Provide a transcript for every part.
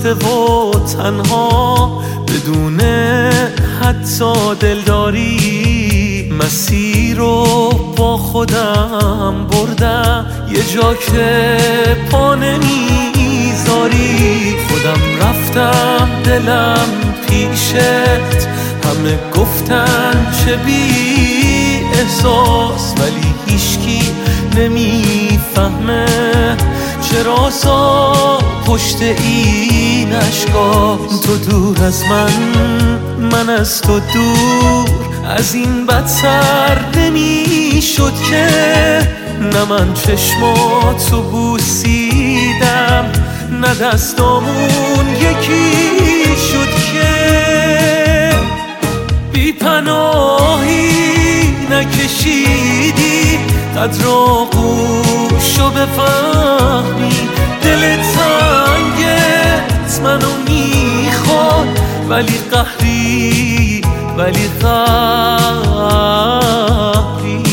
گذاشته و تنها بدون حتی دلداری مسیر رو با خودم بردم یه جا که پا نمیذاری خودم رفتم دلم پیشت همه گفتن چه بی احساس ولی هیچکی نمیفهمه چرا سا پشت این اشکاست تو دور از من از تو دور از این بدتر نمیشد که نه من چشماتو بوسیدم نه دستامون یکی شد که بی پناهی نکشیدی قدر آغوشو بفهمی دل تنگت منو میخواد ولی قهری ولی قهری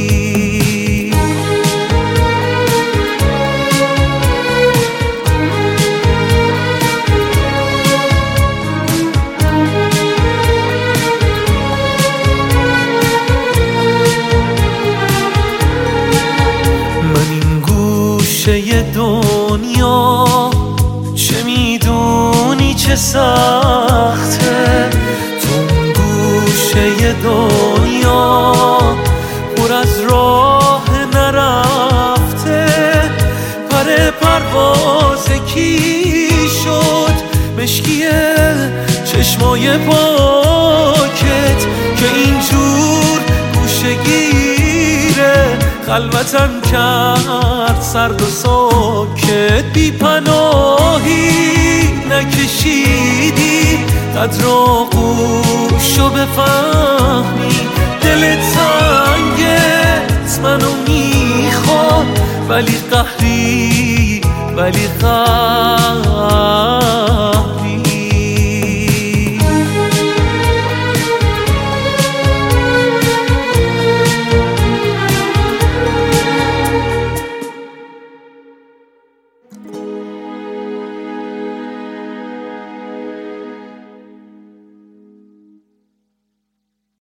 دنیا چه میدونی چه سخته تو اون گوشه دنیا پر از راه نرفته پر پرواز کی شد مشکیه چشمای پاکت که اینجور گوشه گیره خلوتم کرد سرد و ساکت بی پناهی نکشیدی قدر آغوشو بفهمی دل تنگت منو میخواد ولی قهری ولی قهری